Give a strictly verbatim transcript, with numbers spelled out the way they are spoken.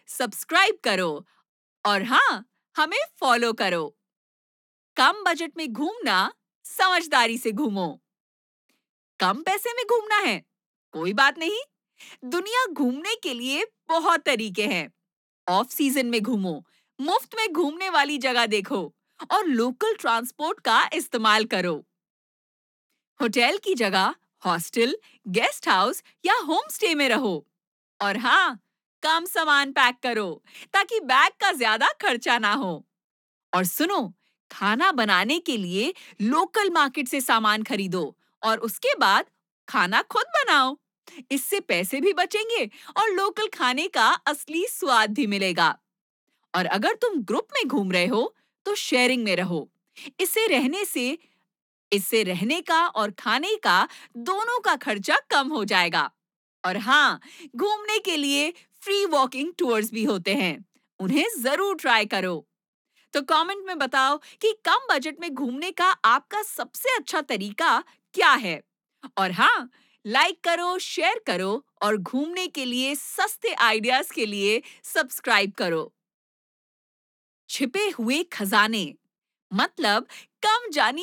Subscribe करो और हाँ, हमें फॉलो करो। कम बजट में घूमना, समझदारी से घूमो। कम पैसे में घूमना है? कोई बात नहीं। दुनिया घूमने के लिए बहुत तरीके हैं। ऑफ सीजन में घूमो, मुफ्त में घूमने वाली जगह देखो और लोकल ट्रांसपोर्ट का इस्तेमाल करो। होटल की जगह हॉस्टल, गेस्ट हाउस या होम स्टे में रहो। और हाँ, कम सामान पैक करो ताकि बैग का ज्यादा खर्चा ना हो। और सुनो, खाना बनाने के लिए लोकल मार्केट से सामान खरीदो और उसके बाद खाना खुद बनाओ। इससे पैसे भी बचेंगे और लोकल खाने का असली स्वाद भी मिलेगा। और अगर तुम ग्रुप में घूम रहे हो, तो शेयरिंग में रहो। इससे रहने से इससे रहने का और खाने का दोनों का खर्चा कम हो जाएगा। और हाँ, घूमने के लिए फ्री वॉकिंग टूर्स भी होते हैं। उन्हें जरूर ट्राई करो। तो कमेंट में बताओ कि कम बजट में घूमने का आपका सबसे अच्छा तरीका क्या है। और हाँ, लाइक करो, शेयर करो और घूमने के लिए सस्ते आइडियाज के लिए सब्सक्राइब करो। छिपे हुए खजाने मतलब कम जानी